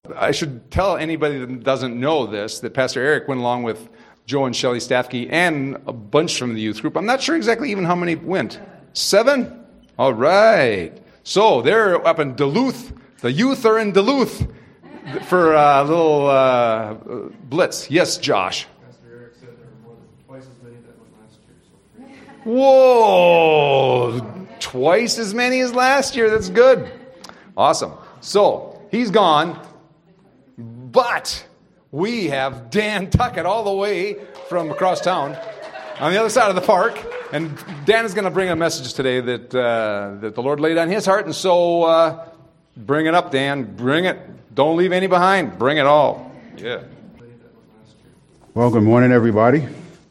I should tell anybody that doesn't know this, that Pastor Eric went along with Joe and Shelley Staffke and a bunch from the youth group. I'm not sure exactly even how many went. 7? All right. So they're up in Duluth. The youth are in Duluth for a little blitz. Yes, Josh. Pastor Eric said there were more than twice as many that went last year. Whoa! Twice as many as last year. That's good. Awesome. So he's gone, but we have Dan Tuckett all the way from across town on the other side of the park. And Dan is going to bring a message today that the Lord laid on his heart. And so bring it up, Dan. Bring it. Don't leave any behind. Bring it all. Yeah. Well, good morning, everybody.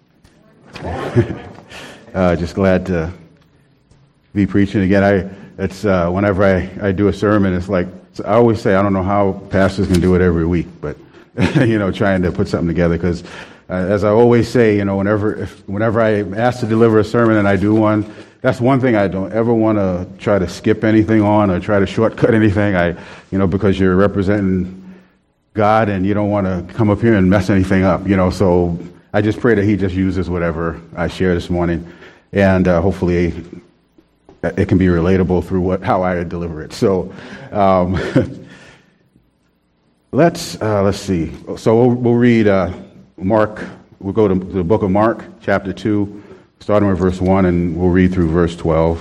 Just glad to be preaching again. It's whenever I do a sermon, it's like I always say, I don't know how pastors can do it every week, but trying to put something together because. As I always say, whenever I'm asked to deliver a sermon and I do one, that's one thing I don't ever want to try to skip anything on or try to shortcut anything. Because you're representing God and you don't want to come up here and mess anything up. So I just pray that He just uses whatever I share this morning, and hopefully it can be relatable through how I deliver it. So let's see. So we'll read. Mark, we'll go to the book of Mark, chapter 2, starting with verse 1, and we'll read through verse 12.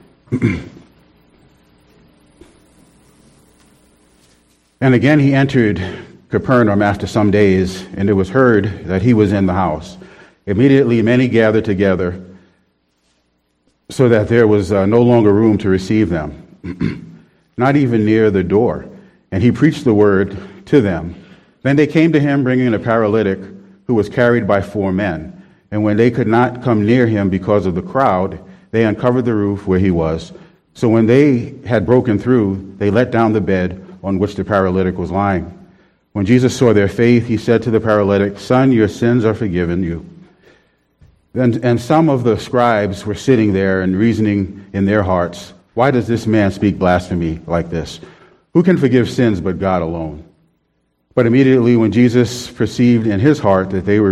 And again he entered Capernaum after some days, and it was heard that he was in the house. Immediately many gathered together, so that there was no longer room to receive them, not even near the door. And he preached the word to them. Then they came to him, bringing a paralytic, who was carried by 4 men. And when they could not come near him because of the crowd, they uncovered the roof where he was. So when they had broken through, they let down the bed on which the paralytic was lying. When Jesus saw their faith, he said to the paralytic, "Son, your sins are forgiven you." And some of the scribes were sitting there and reasoning in their hearts, "Why does this man speak blasphemy like this? Who can forgive sins but God alone?" But immediately when Jesus perceived in his heart that they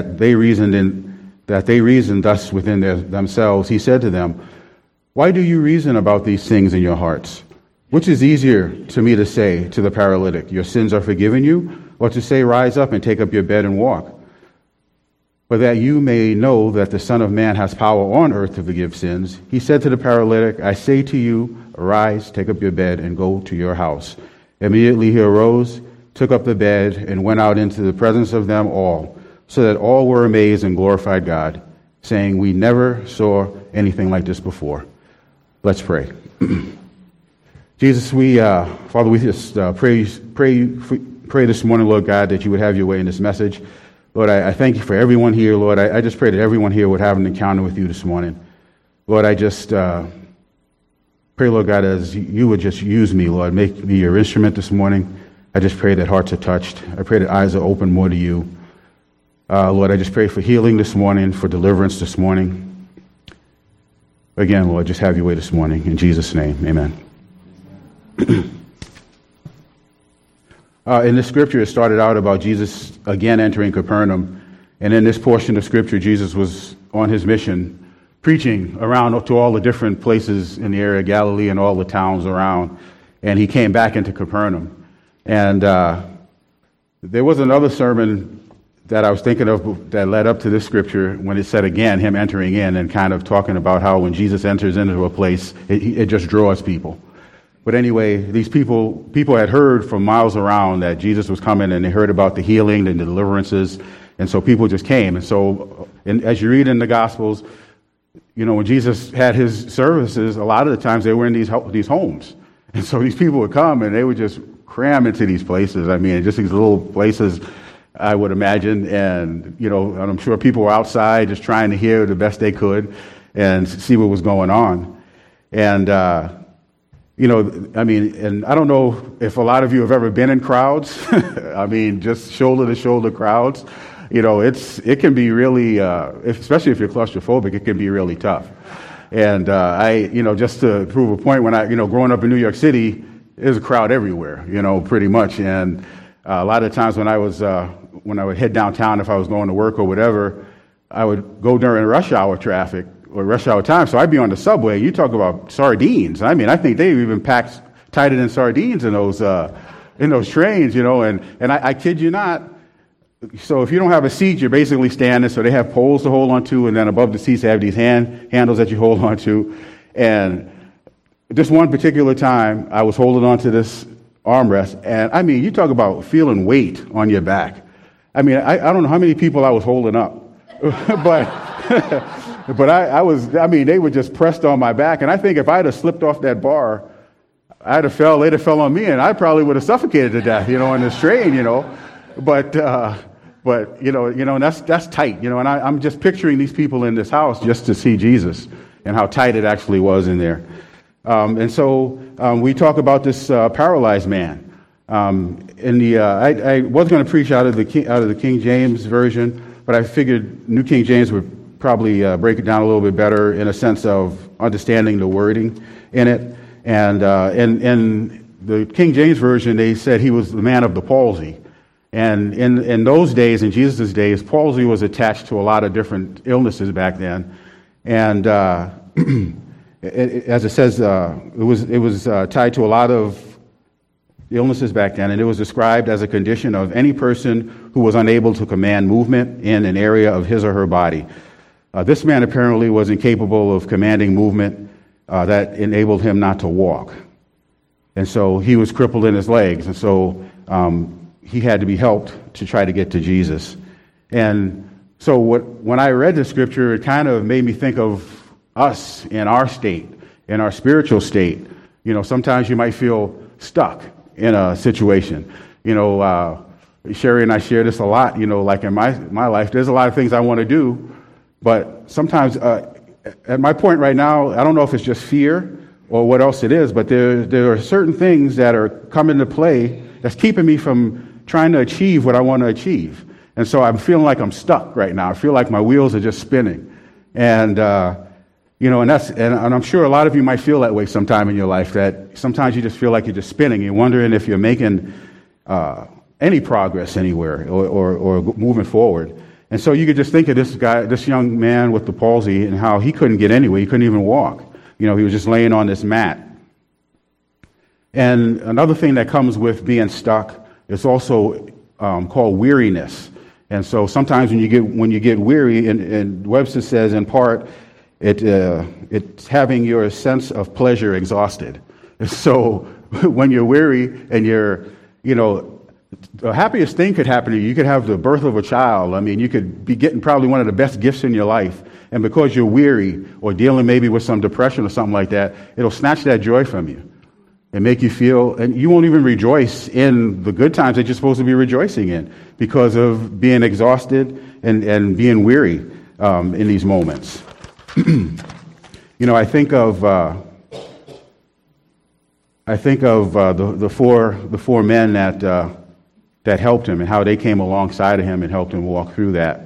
reasoned thus within themselves, he said to them, "Why do you reason about these things in your hearts? Which is easier to me to say to the paralytic, 'Your sins are forgiven you,' or to say, 'Rise up and take up your bed and walk'? But that you may know that the Son of Man has power on earth to forgive sins, he said to the paralytic, 'I say to you, arise, take up your bed, and go to your house.' Immediately he arose, took up the bed, and went out into the presence of them all, so that all were amazed and glorified God, saying, 'We never saw anything like this before.'" Let's pray. Jesus, Father, we just pray this morning, Lord God, that you would have your way in this message. Lord, I thank you for everyone here, Lord. I just pray that everyone here would have an encounter with you this morning. Lord, I just pray, Lord God, as you would just use me, Lord. Make me your instrument this morning. I just pray that hearts are touched. I pray that eyes are open more to you. Lord, I just pray for healing this morning, for deliverance this morning. Again, Lord, just have your way this morning. In Jesus' name, amen. In this scripture, it started out about Jesus again entering Capernaum. And in this portion of scripture, Jesus was on his mission, preaching around to all the different places in the area of Galilee and all the towns around. And he came back into Capernaum. And there was another sermon that I was thinking of that led up to this scripture when it said again, him entering in and kind of talking about how when Jesus enters into a place, it just draws people. But anyway, these people had heard from miles around that Jesus was coming, and they heard about the healing and the deliverances. And so people just came. And so as you read in the Gospels, when Jesus had his services, a lot of the times they were in these homes. And so these people would come and they would just cram into these places. I mean, just these little places, I would imagine. And, I'm sure people were outside just trying to hear the best they could and see what was going on. And, and I don't know if a lot of you have ever been in crowds. I mean, just shoulder to shoulder crowds. It can be really, especially if you're claustrophobic, it can be really tough. And just to prove a point, when I, growing up in New York City, there's a crowd everywhere, pretty much. And a lot of times when I would head downtown, if I was going to work or whatever, I would go during rush hour traffic or rush hour time. So I'd be on the subway. You talk about sardines. I mean, I think they even packed tighter than sardines in those trains, and I kid you not. So if you don't have a seat, you're basically standing. So they have poles to hold onto, and then above the seats they have these handles that you hold onto. And this one particular time, I was holding onto this armrest, and I mean, you talk about feeling weight on your back. I mean, I don't know how many people I was holding up, but they were just pressed on my back. And I think if I'd have slipped off that bar, they'd have fell on me, and I probably would have suffocated to death, on this train, But and that's tight, and I'm just picturing these people in this house just to see Jesus and how tight it actually was in there. And so we talk about this paralyzed man. I was going to preach out of the King James version, but I figured New King James would probably break it down a little bit better in a sense of understanding the wording in it. And in the King James version, they said he was the man of the palsy. And in those days, in Jesus' days, palsy was attached to a lot of different illnesses back then. And as it says, it was tied to a lot of illnesses back then, and it was described as a condition of any person who was unable to command movement in an area of his or her body. This man apparently was incapable of commanding movement that enabled him not to walk. And so he was crippled in his legs, and so he had to be helped to try to get to Jesus. And so when I read the scripture, it kind of made me think of us in our state, in our spiritual state. Sometimes you might feel stuck in a situation. Sherry and I share this a lot, like in my life, there's a lot of things I want to do, but sometimes at my point right now, I don't know if it's just fear or what else it is, but there are certain things that are coming to play that's keeping me from trying to achieve what I want to achieve. And so I'm feeling like I'm stuck right now. I feel like my wheels are just spinning. And and I'm sure a lot of you might feel that way sometime in your life, that sometimes you just feel like you're just spinning. You're wondering if you're making any progress anywhere or moving forward. And so you could just think of this young man with the palsy, and how he couldn't get anywhere. He couldn't even walk. He was just laying on this mat. And another thing that comes with being stuck is also called weariness. And so sometimes when you get weary, and Webster says in part, it's having your sense of pleasure exhausted. So when you're weary and the happiest thing could happen to you. You could have the birth of a child. I mean, you could be getting probably one of the best gifts in your life. And because you're weary or dealing maybe with some depression or something like that, it'll snatch that joy from you and make you feel, and you won't even rejoice in the good times that you're supposed to be rejoicing in because of being exhausted and being weary in these moments. I think of the four men that helped him and how they came alongside of him and helped him walk through that.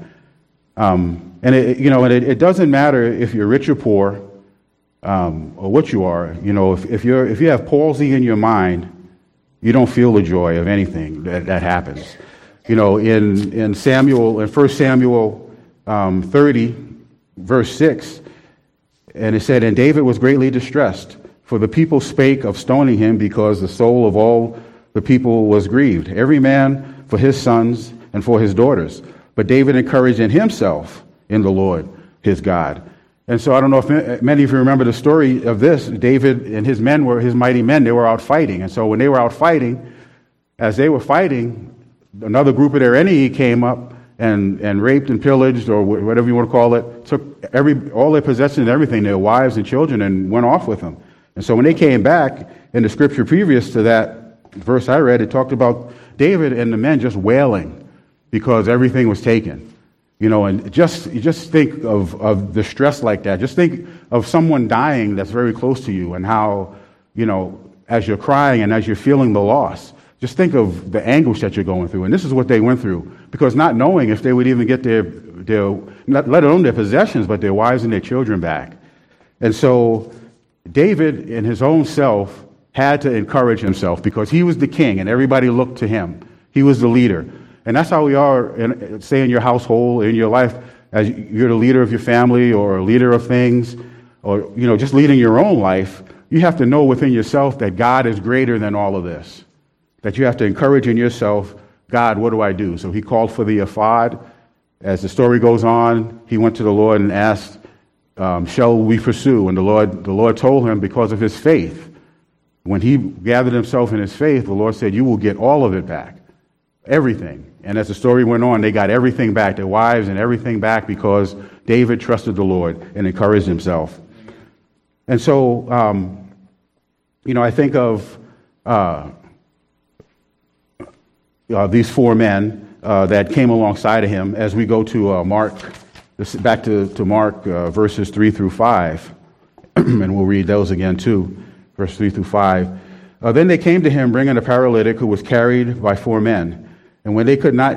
It doesn't matter if you're rich or poor, or what you are. If you have palsy in your mind, you don't feel the joy of anything that happens. In 1 Samuel 30, verse 6, and it said, "And David was greatly distressed, for the people spake of stoning him, because the soul of all the people was grieved, every man for his sons and for his daughters. But David encouraged in himself in the Lord his God." And so I don't know if many of you remember the story of this. David and his men were his mighty men. They were out fighting. And so when they were out fighting, as they were fighting, another group of their enemy came up and raped and pillaged, or whatever you want to call it, took all their possessions and everything, their wives and children, and went off with them. And so when they came back, in the scripture previous to that verse I read, it talked about David and the men just wailing because everything was taken. And you just think of the stress like that. Just think of someone dying that's very close to you, and how, as you're crying and as you're feeling the loss, just think of the anguish that you're going through. And this is what they went through, because not knowing if they would even get their not let alone their possessions, but their wives and their children back. And so David in his own self had to encourage himself because he was the king and everybody looked to him. He was the leader. And that's how we are, say, in your household, in your life, as you're the leader of your family or a leader of things, or, just leading your own life. You have to know within yourself that God is greater than all of this, that you have to encourage in yourself, God, what do I do? So he called for the ephod. As the story goes on, he went to the Lord and asked, shall we pursue? And the Lord told him, because of his faith, when he gathered himself in his faith, the Lord said, you will get all of it back, everything. And as the story went on, they got everything back, their wives and everything back, because David trusted the Lord and encouraged himself. And so, I think of these four men that came alongside of him as we go to Mark, back to Mark verses 3 through 5, and we'll read those again too, verse 3 through 5. Then they came to him, bringing a paralytic who was carried by four men. And when they could not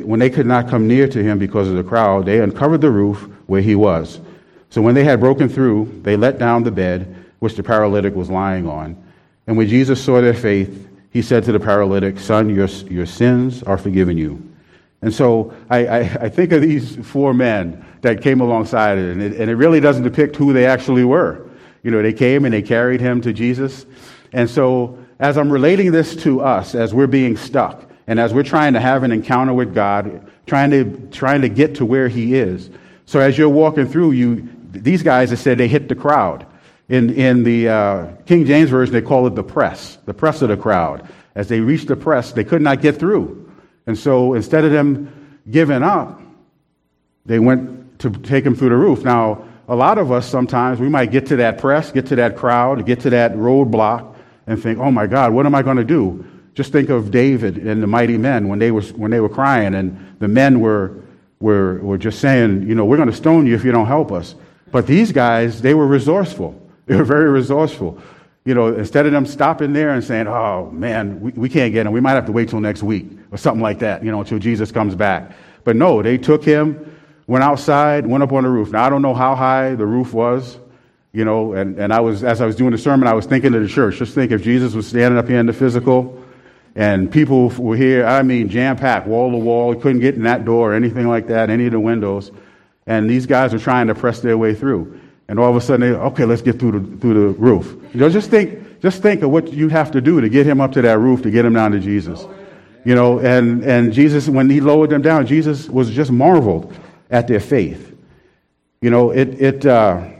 come near to him because of the crowd, they uncovered the roof where he was. So when they had broken through, they let down the bed which the paralytic was lying on. And when Jesus saw their faith, he said to the paralytic, "Son, your sins are forgiven you." And so I think of these four men that came alongside it, and it really doesn't depict who they actually were. They came and they carried him to Jesus. And so as I'm relating this to us, as we're being stuck, and as we're trying to have an encounter with God, trying to get to where he is. So as you're walking through, these guys that said they hit the crowd. In the King James Version, they call it the press of the crowd. As they reached the press, they could not get through. And so instead of them giving up, they went to take him through the roof. Now, a lot of us sometimes, we might get to that press, get to that crowd, get to that roadblock, and think, oh my God, what am I going to do? Just think of David and the mighty men when they were crying, and the men were just saying, we're going to stone you if you don't help us. But these guys, they were resourceful. They were very resourceful. Instead of them stopping there and saying, oh man, we can't get him. We might have to wait till next week or something like that, until Jesus comes back. But no, they took him, went outside, went up on the roof. Now, I don't know how high the roof was, and as I was doing the sermon, I was thinking of the church. Just think if Jesus was standing up here in the physical, and people were here, jam-packed, wall to wall. You couldn't get in that door or anything like that, any of the windows. And these guys were trying to press their way through. And all of a sudden, okay, let's get through the roof. Just think of what you have to do to get him up to that roof, to get him down to Jesus. And Jesus, when he lowered them down, Jesus was just marveled at their faith. The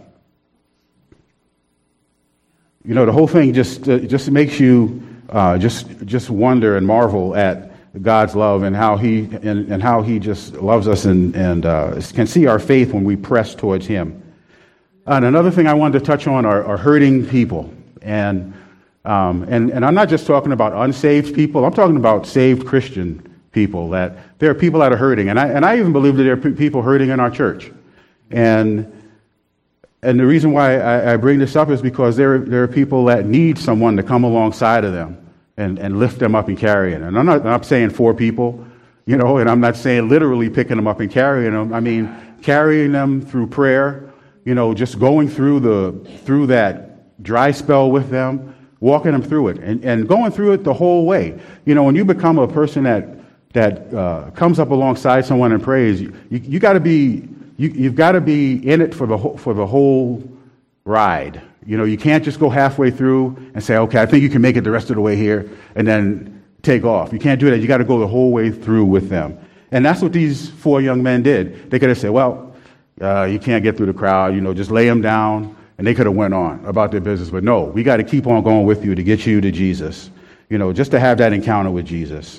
whole thing just makes you just wonder and marvel at God's love and how he just loves us and can see our faith when we press towards him. And another thing I wanted to touch on are hurting people. And I'm not just talking about unsaved people. I'm talking about saved Christian people, that there are people that are hurting. And I even believe that there are people hurting in our church. And the reason why I bring this up is because there are people that need someone to come alongside of them and lift them up and carry it. And I'm not saying four people, and I'm not saying literally picking them up and carrying them. I mean, carrying them through prayer, just going through that dry spell with them, walking them through it and going through it the whole way. When you become a person that comes up alongside someone and prays, you've got to be in it for the whole ride. You can't just go halfway through and say, okay, I think you can make it the rest of the way here, and then take off. You can't do that. You got to go the whole way through with them. And that's what these four young men did. They could have said, well, you can't get through the crowd, just lay them down, and they could have went on about their business. But no, we got to keep on going with you to get you to Jesus, just to have that encounter with Jesus.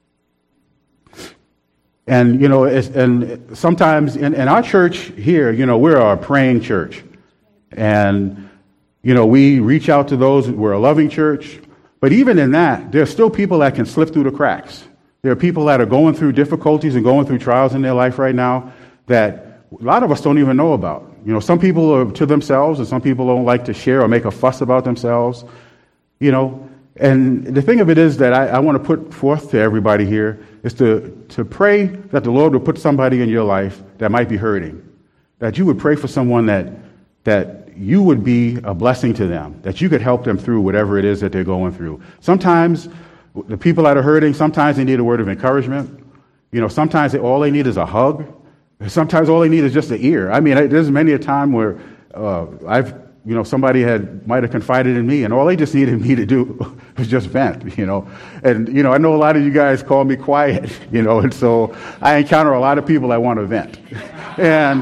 And, and sometimes in our church here, we're a praying church. And, we reach out to those. We're a loving church. But even in that, there are still people that can slip through the cracks. There are people that are going through difficulties and going through trials in their life right now that a lot of us don't even know about. Some people are to themselves, and some people don't like to share or make a fuss about themselves. And the thing of it is that I want to put forth to everybody here is to pray that the Lord will put somebody in your life that might be hurting. That you would pray for someone that you would be a blessing to them, that you could help them through whatever it is that they're going through. Sometimes the people that are hurting, sometimes they need a word of encouragement. Sometimes all they need is a hug. Sometimes all they need is just an ear. I mean, there's many a time where somebody might have confided in me, and all they just needed me to do was just vent, And, I know a lot of you guys call me quiet, and so I encounter a lot of people that want to vent. And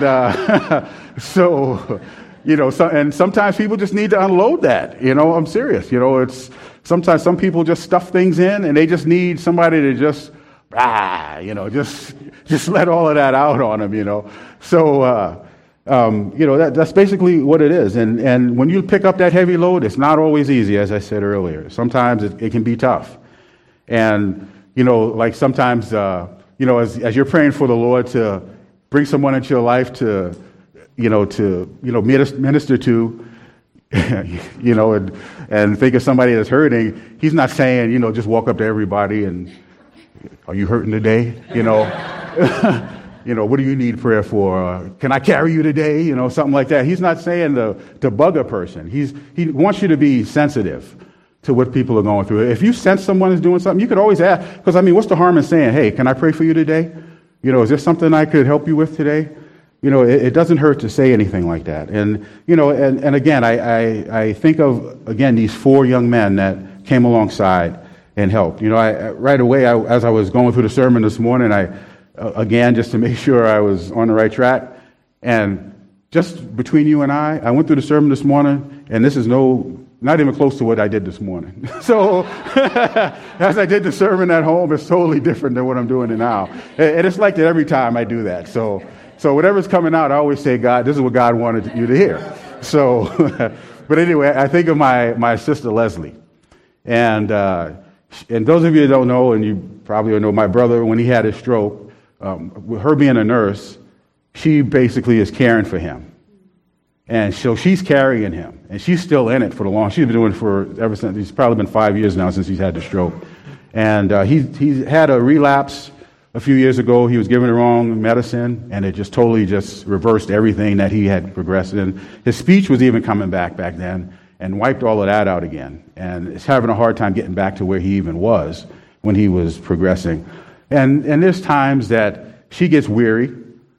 and sometimes people just need to unload that, I'm serious. Sometimes some people just stuff things in, and they just need somebody to just let all of that out on them, So, that's basically what it is. And when you pick up that heavy load, it's not always easy, as I said earlier. Sometimes it can be tough. And, like sometimes, as you're praying for the Lord to bring someone into your life to minister to, and think of somebody that's hurting, he's not saying, just walk up to everybody and, are you hurting today? What do you need prayer for? Can I carry you today? Something like that. He's not saying to bug a person. He wants you to be sensitive to what people are going through. If you sense someone is doing something, you could always ask, because what's the harm in saying, hey, can I pray for you today? Is there something I could help you with today? It doesn't hurt to say anything like that. And, and again, I think of, again, these 4 young men that came alongside and helped. Right away, as I was going through the sermon this morning, again, just to make sure I was on the right track, and just between you and I went through the sermon this morning, and this is not even close to what I did this morning. So, as I did the sermon at home, it's totally different than what I'm doing now. And it's like that every time I do that. So whatever's coming out, I always say, God, this is what God wanted you to hear. So, but anyway, I think of my sister Leslie. And those of you that don't know, and you probably don't know, my brother, when he had his stroke, with her being a nurse, she basically is caring for him. And so she's carrying him, and she's still in it for the long. She's been doing it ever since. It's probably been 5 years now since he's had the stroke. And he had a relapse a few years ago. He was given the wrong medicine, and it just totally just reversed everything that he had progressed in. His speech was even coming back then, and wiped all of that out again. And is having a hard time getting back to where he even was when he was progressing. And there's times that she gets weary,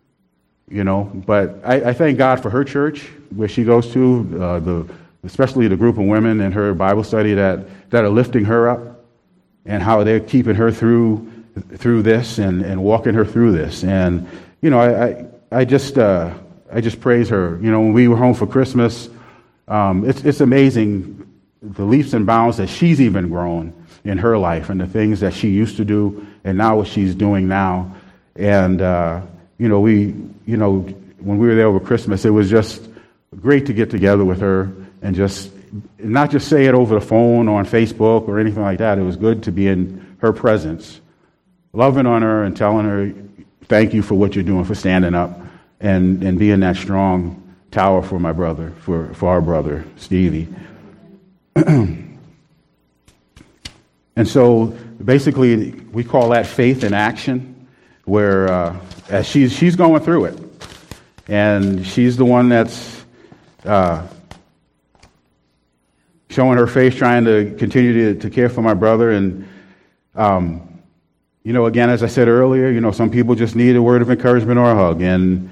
but I thank God for her church, where she goes to, especially the group of women in her Bible study that are lifting her up, and how they're keeping her through this and walking her through this. And, I just praise her. When we were home for Christmas, it's amazing the leaps and bounds that she's even grown in her life, and the things that she used to do and now what she's doing now. And, when we were there over Christmas, it was just great to get together with her and just not just say it over the phone or on Facebook or anything like that. It was good to be in her presence, loving on her and telling her, thank you for what you're doing, for standing up and being that strong tower for my brother, for our brother, Stevie. And so basically we call that faith in action, where as she's going through it, and she's the one that's showing her face, trying to continue to care for my brother. And again, as I said earlier, some people just need a word of encouragement or a hug. And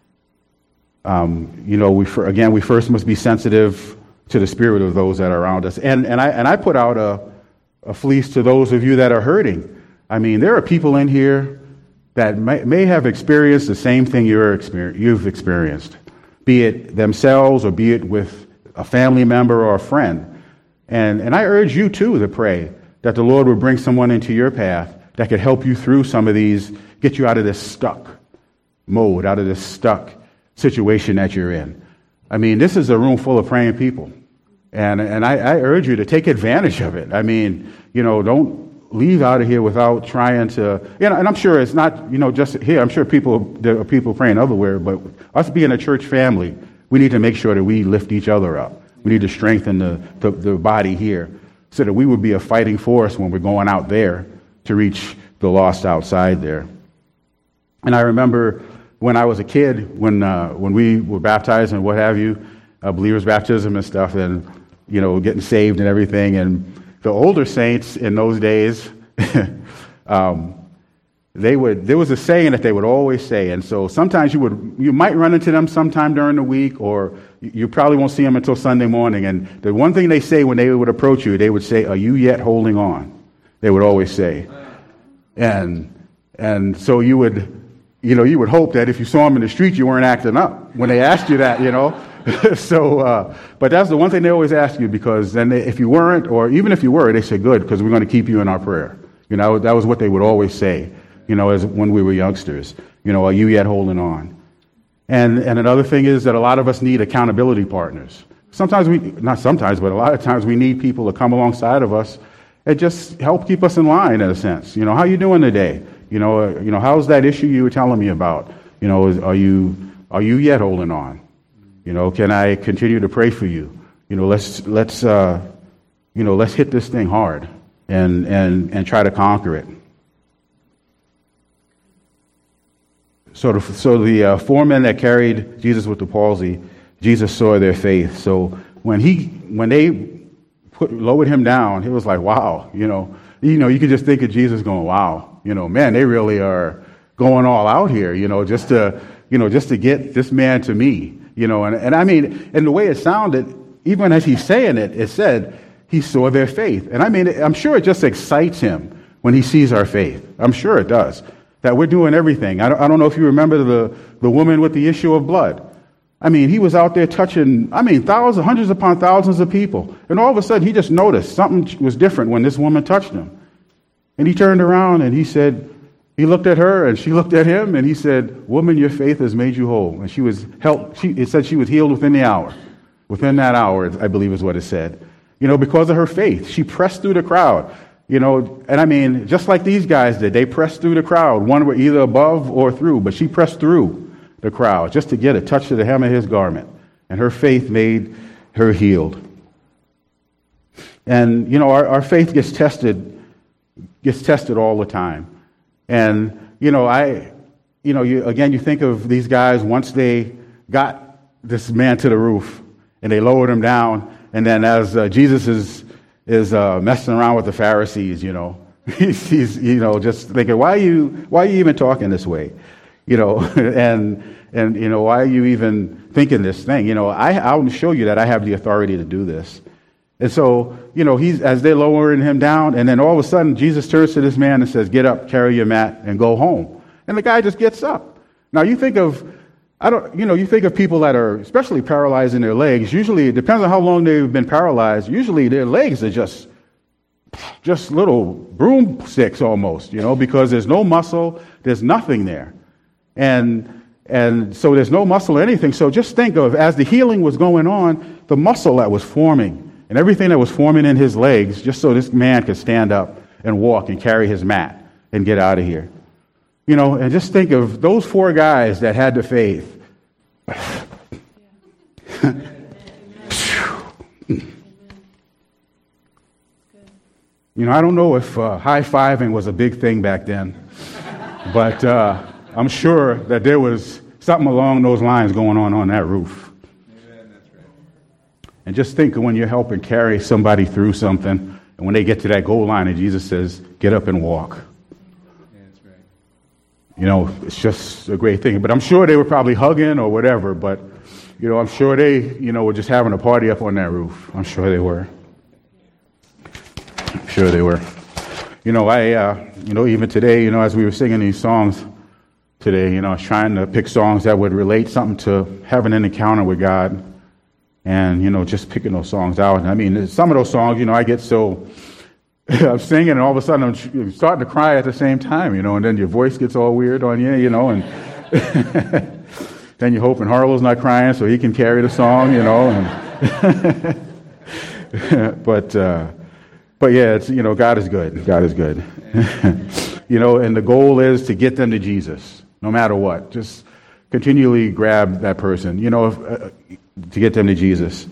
we first must be sensitive to the spirit of those that are around us. And I put out a fleece to those of you that are hurting. I mean, there are people in here that may have experienced the same thing you've experienced, be it themselves or be it with a family member or a friend. And I urge you too to pray that the Lord would bring someone into your path that could help you through some of these, get you out of this stuck mode, out of this stuck situation that you're in. I mean, this is a room full of praying people. And I urge you to take advantage of it. I mean, don't leave out of here without trying to, and I'm sure it's not, just here. I'm sure there are people praying everywhere, but us being a church family, we need to make sure that we lift each other up. We need to strengthen the body here so that we would be a fighting force when we're going out there to reach the lost outside there. And I remember when I was a kid, when we were baptized and what have you, believer's baptism and stuff, and getting saved and everything. And the older saints in those days, there was a saying that they would always say, and so sometimes you might run into them sometime during the week, or you probably won't see them until Sunday morning. And the one thing they say when they would approach you, they would say, "Are you yet holding on?" They would always say, and so you would hope that if you saw them in the street, you weren't acting up when they asked you that, So, but that's the one thing they always ask you, because then if you weren't, or even if you were, they say, "Good, because we're going to keep you in our prayer." That was what they would always say. As when we were youngsters, are you yet holding on? And another thing is that a lot of us need accountability partners. Not sometimes, but a lot of times we need people to come alongside of us and just help keep us in line, in a sense. How you doing today? How's that issue you were telling me about? Are you yet holding on? Can I continue to pray for you? Let's hit this thing hard and try to conquer it. So the 4 men that carried Jesus with the palsy, Jesus saw their faith. So when they lowered him down, it was like, wow, you could just think of Jesus going, wow, man, they really are going all out here, just to get this man to me, and I mean, and the way it sounded, even as he's saying it, it said he saw their faith. And I mean, I'm sure it just excites him when he sees our faith. I'm sure it does. That we're doing everything. I don't know if you remember the woman with the issue of blood. I mean, he was out there touching, thousands, hundreds upon thousands of people. And all of a sudden, he just noticed something was different when this woman touched him. And he turned around and he looked at her and she looked at him and he said, "Woman, your faith has made you whole." And she was helped. It said she was healed within the hour. Within that hour, I believe is what it said. Because of her faith. She pressed through the crowd. And I mean, just like these guys did, they pressed through the crowd. One were either above or through, but she pressed through the crowd just to get a touch of the hem of his garment. And her faith made her healed. And, our faith gets tested all the time. And, you think of these guys once they got this man to the roof and they lowered him down. And then as Jesus is messing around with the Pharisees, he's just thinking, why are you even talking this way, and why are you even thinking this thing, I'll show you that I have the authority to do this. And so, he's as they're lowering him down, and then all of a sudden Jesus turns to this man and says, "Get up, carry your mat, and go home." And the guy just gets up. Now you think of people that are especially paralyzed in their legs. Usually, it depends on how long they've been paralyzed. Usually, their legs are just little broomsticks almost, because there's no muscle, there's nothing there, and so there's no muscle or anything. So just think of, as the healing was going on, the muscle that was forming and everything that was forming in his legs, just so this man could stand up and walk and carry his mat and get out of here. And just think of those 4 guys that had the faith. I don't know if high-fiving was a big thing back then, but I'm sure that there was something along those lines going on that roof. Amen, that's right. And just think of when you're helping carry somebody through something, and when they get to that goal line and Jesus says, "Get up and walk." It's just a great thing. But I'm sure they were probably hugging or whatever, but, I'm sure they, were just having a party up on that roof. I'm sure they were. I'm sure they were. Even today, as we were singing these songs today, I was trying to pick songs that would relate something to having an encounter with God and, just picking those songs out. And I mean, some of those songs, I get so... I'm singing, and all of a sudden I'm starting to cry at the same time, and then your voice gets all weird on you, and then you're hoping Harlow's not crying so he can carry the song, and but yeah, it's, God is good. God is good. And the goal is to get them to Jesus, no matter what. Just continually grab that person, to get them to Jesus.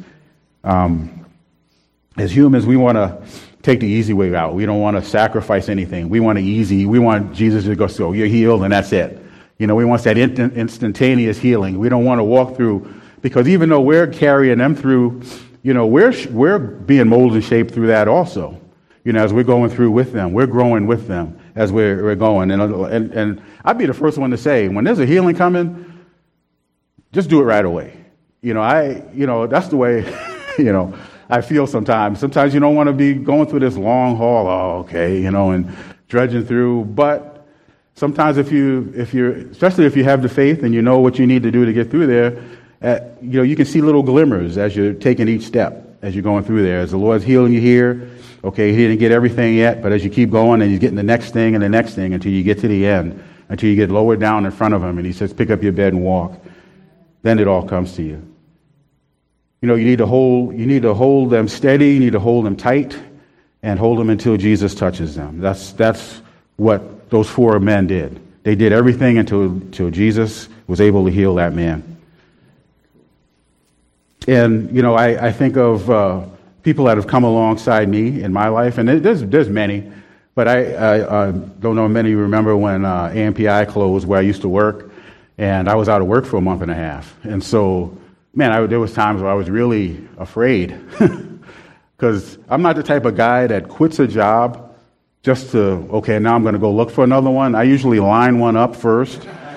As humans, we want to take the easy way out. We don't want to sacrifice anything. We want Jesus to go, "So you're healed," and that's it. We want that instantaneous healing. We don't want to walk through Because even though we're carrying them through, we're being molded and shaped through that also. As we're going through with them, we're growing with them as we're going. And I'd be the first one to say, when there's a healing coming, just do it right away. That's the way, I feel sometimes. Sometimes you don't want to be going through this long haul, and dredging through. But sometimes especially if you have the faith and you know what you need to do to get through there, you can see little glimmers as you're taking each step, as you're going through there. As the Lord's healing you here, he didn't get everything yet, but as you keep going and he's getting the next thing and the next thing until you get to the end, until you get lowered down in front of him and he says, pick up your bed and walk. Then it all comes to you. You need to hold them steady, you need to hold them tight, and hold them until Jesus touches them. That's what those 4 men did. They did everything until Jesus was able to heal that man. And, I think of people that have come alongside me in my life, and there's many, but I don't know if many remember when AMPI closed where I used to work, and I was out of work for a month and a half. And so, there was times where I was really afraid because I'm not the type of guy that quits a job just to, now I'm going to go look for another one. I usually line one up first,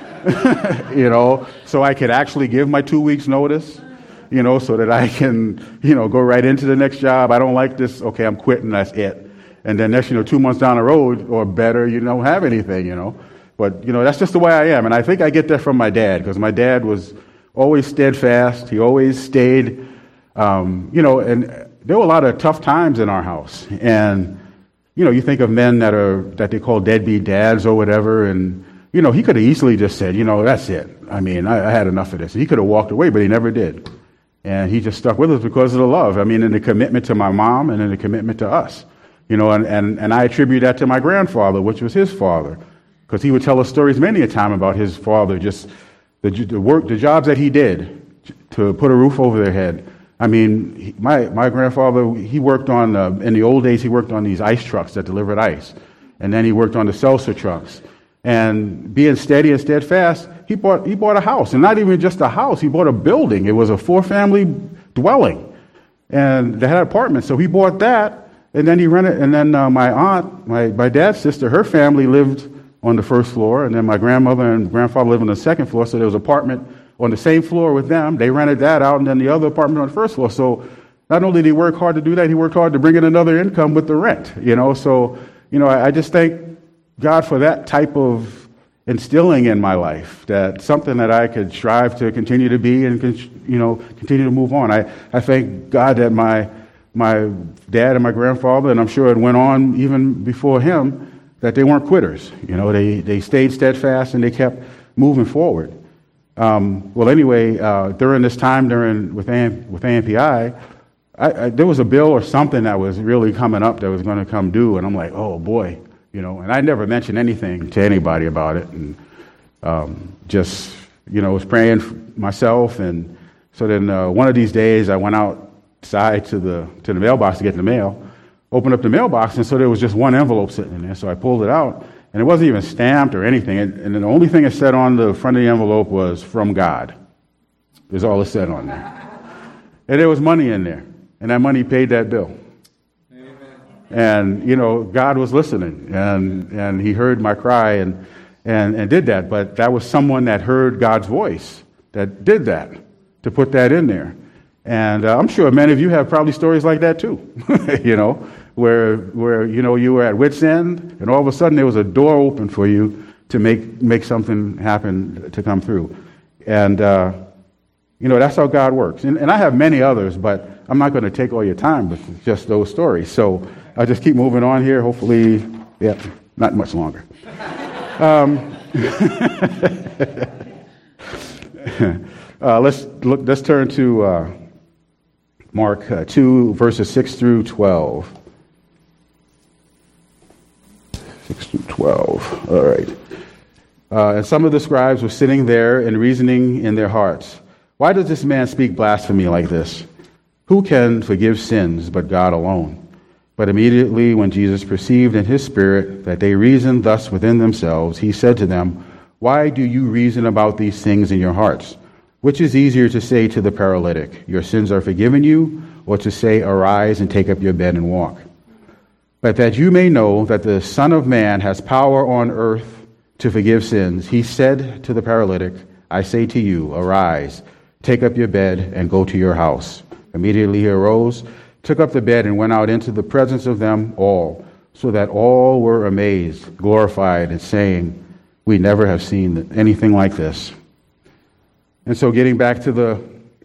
so I could actually give my 2 weeks notice, so that I can, go right into the next job. I don't like this, I'm quitting, that's it. And then next, 2 months down the road or better, you don't have anything, But, that's just the way I am. And I think I get that from my dad because my dad was always steadfast. He always stayed, and there were a lot of tough times in our house. And, you think of men that they call deadbeat dads or whatever. And, he could have easily just said, that's it. I had enough of this. He could have walked away, but he never did. And he just stuck with us because of the love. And the commitment to my mom and then the commitment to us. And I attribute that to my grandfather, which was his father. Because he would tell us stories many a time about his father, just the jobs that he did to put a roof over their head. My grandfather, he worked on, in the old days, he worked on these ice trucks that delivered ice. And then he worked on the seltzer trucks. And being steady and steadfast, he bought a house. And not even just a house, he bought a building. It was a 4-family dwelling. And they had apartments. So he bought that, and then he rented. And then my aunt, my dad's sister, her family lived on the first floor, and then my grandmother and grandfather lived on the second floor, so there was an apartment on the same floor with them. They rented that out, and then the other apartment on the first floor. So not only did he work hard to do that, he worked hard to bring in another income with the rent, So, I just thank God for that type of instilling in my life, that something that I could strive to continue to be and, continue to move on. I thank God that my dad and my grandfather, and I'm sure it went on even before him, that they weren't quitters. They stayed steadfast and they kept moving forward. During this time with AMPI, there was a bill or something that was really coming up that was going to come due, and I'm like, oh boy, and I never mentioned anything to anybody about it, and was praying for myself, and so then one of these days I went outside to the mailbox to get the mail. Opened up the mailbox, and so there was just one envelope sitting in there. So I pulled it out, and it wasn't even stamped or anything. And the only thing it said on the front of the envelope was, "From God." Is all it said on there. And there was money in there, and that money paid that bill. Amen. And, God was listening, and he heard my cry and did that. But that was someone that heard God's voice that did that, to put that in there. And I'm sure many of you have probably stories like that too, where you were at wit's end, and all of a sudden there was a door open for you to make something happen to come through. And that's how God works. And I have many others, but I'm not going to take all your time with just those stories. So I'll just keep moving on here. Hopefully, not much longer. Let's turn to Mark 2, verses 6 through 12. 6 through 12. All right. And some of the scribes were sitting there and reasoning in their hearts, "Why does this man speak blasphemy like this? Who can forgive sins but God alone?" But immediately when Jesus perceived in his spirit that they reasoned thus within themselves, he said to them, "Why do you reason about these things in your hearts? Which is easier to say to the paralytic, your sins are forgiven you, or to say, arise and take up your bed and walk? But that you may know that the Son of Man has power on earth to forgive sins, he said to the paralytic, I say to you, arise, take up your bed and go to your house. Immediately he arose, took up the bed and went out into the presence of them all, so that all were amazed, glorified, and saying, we never have seen anything like this. And so getting back to the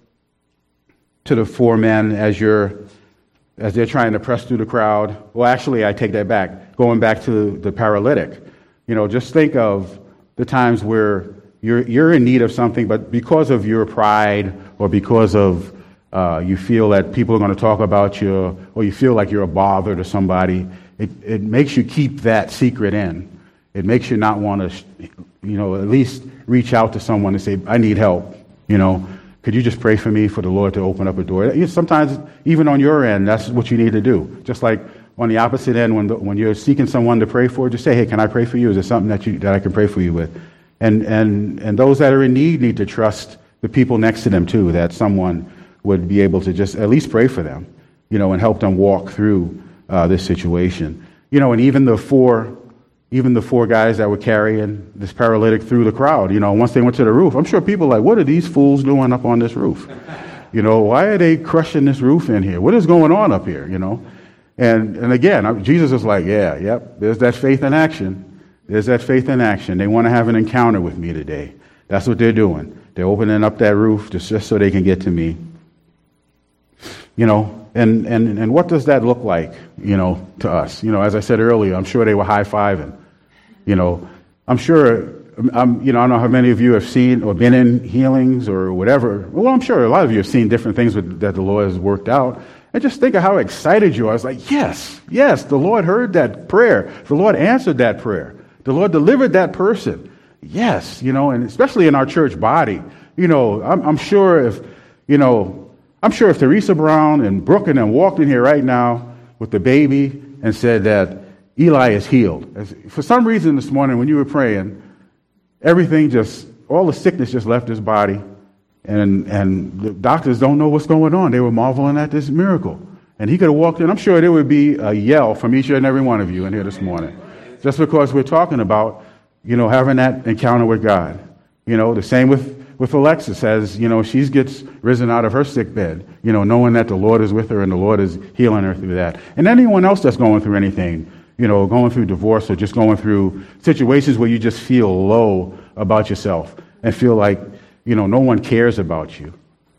four men as they're trying to press through the crowd. Well, actually, I take that back. Going back to the paralytic, just think of the times where you're in need of something, but because of your pride or because of you feel that people are going to talk about you, or you feel like you're a bother to somebody, it makes you keep that secret in. It makes you not want to, at least reach out to someone and say, I need help. Could you just pray for me for the Lord to open up a door? Sometimes, even on your end, that's what you need to do. Just like on the opposite end, when you're seeking someone to pray for, just say, hey, can I pray for you? Is there something that I can pray for you with? And those that are in need to trust the people next to them too, that someone would be able to just at least pray for them, and help them walk through this situation. And even the four guys that were carrying this paralytic through the crowd, once they went to the roof, I'm sure people are like, what are these fools doing up on this roof? Why are they crushing this roof in here? What is going on up here? And again, Jesus is like, there's that faith in action. There's that faith in action. They want to have an encounter with me today. That's what they're doing. They're opening up that roof just so they can get to me. And what does that look like, to us? As I said earlier, I'm sure they were high-fiving. I'm sure, I don't know how many of you have seen or been in healings or whatever. Well, I'm sure a lot of you have seen different things that the Lord has worked out. And just think of how excited you are. It's like, yes, the Lord heard that prayer. The Lord answered that prayer. The Lord delivered that person. Yes, and especially in our church body. I'm sure if Teresa Brown and Brooke and them walked in here right now with the baby and said that Eli is healed. For some reason this morning when you were praying, all the sickness just left his body, and the doctors don't know what's going on. They were marveling at this miracle. And he could have walked in. I'm sure there would be a yell from each and every one of you in here this morning, just because we're talking about, having that encounter with God. The same with Alexis as, she gets risen out of her sick bed, knowing that the Lord is with her and the Lord is healing her through that. And anyone else that's going through anything, going through divorce or just going through situations where you just feel low about yourself and feel like, no one cares about you,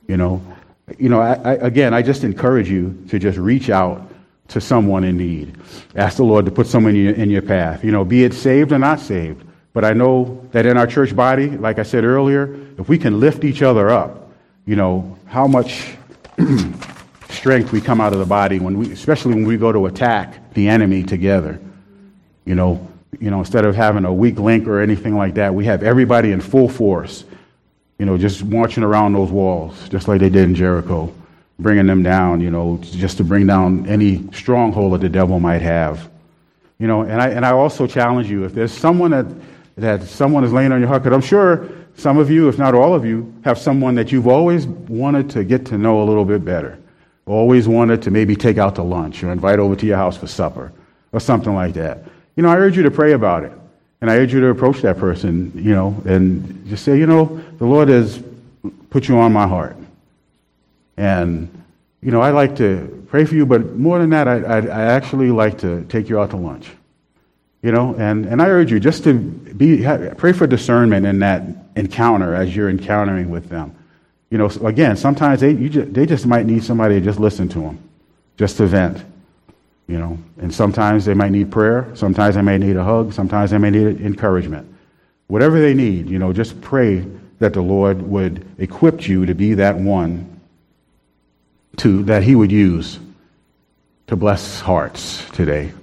I just encourage you to just reach out to someone in need. Ask the Lord to put someone in your path, be it saved or not saved. But I know that in our church body, like I said earlier, if we can lift each other up, how much strength we come out of the body especially when we go to attack the enemy together. Instead of having a weak link or anything like that, we have everybody in full force, just marching around those walls, just like they did in Jericho, bringing them down, just to bring down any stronghold that the devil might have. And I also challenge you, if there's someone that someone is laying on your heart, because I'm sure some of you, if not all of you, have someone that you've always wanted to get to know a little bit better, always wanted to maybe take out to lunch or invite over to your house for supper or something like that. I urge you to pray about it. And I urge you to approach that person, and just say, the Lord has put you on my heart. And, I'd like to pray for you, but more than that, I actually like to take you out to lunch. And I urge you just to pray for discernment in that encounter as you're encountering with them. Again, sometimes they just might need somebody to just listen to them, just to vent. And sometimes they might need prayer. Sometimes they may need a hug. Sometimes they may need encouragement. Whatever they need, just pray that the Lord would equip you to be that one that He would use to bless hearts today.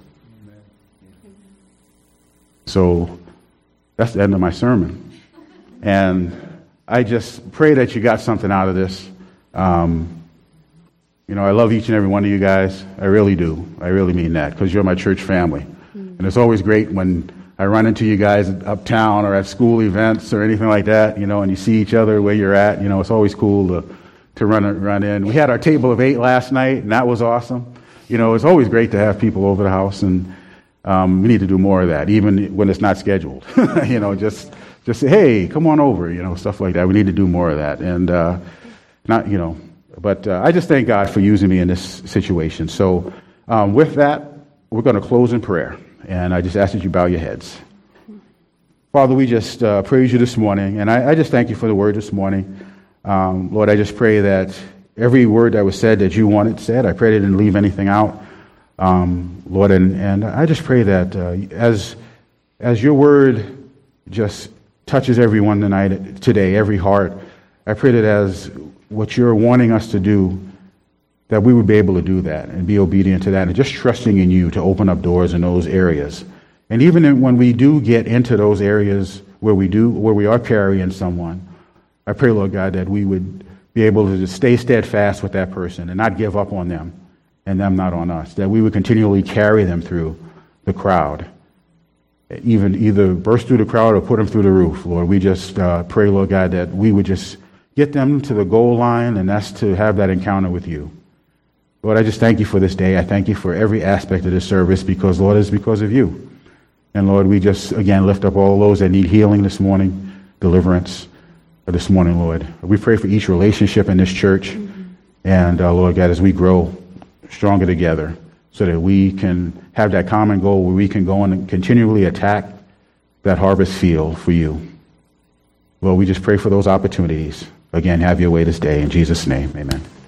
So that's the end of my sermon. And I just pray that you got something out of this. I love each and every one of you guys. I really do. I really mean that, because you're my church family. And it's always great when I run into you guys uptown or at school events or anything like that, and you see each other where you're at. It's always cool to run in. We had our table of 8 last night, and that was awesome. It's always great to have people over the house, and we need to do more of that, even when it's not scheduled. Just say, hey, come on over, stuff like that. We need to do more of that. And but I just thank God for using me in this situation. So with that, we're going to close in prayer. And I just ask that you bow your heads. Father, we just praise you this morning. And I just thank you for the word this morning. Lord, I just pray that every word that was said that you wanted said, I pray they didn't leave anything out. Lord, and I just pray that as your word just touches everyone today, every heart, I pray that as what you're wanting us to do, that we would be able to do that and be obedient to that and just trusting in you to open up doors in those areas. And even when we do get into those areas where we are carrying someone, I pray, Lord God, that we would be able to just stay steadfast with that person and not give up on them and them not on us, that we would continually carry them through the crowd, even either burst through the crowd or put them through the roof. Lord, we just pray, Lord God, that we would just get them to the goal line, and that's to have that encounter with you. Lord, I just thank you for this day. I thank you for every aspect of this service because, Lord, it's because of you. And, Lord, we just, again, lift up all those that need healing this morning, deliverance this morning, Lord. We pray for each relationship in this church. And, Lord God, as we grow stronger together so that we can have that common goal where we can go and continually attack that harvest field for you. Lord, we just pray for those opportunities. Again, have your way this day. In Jesus' name, amen.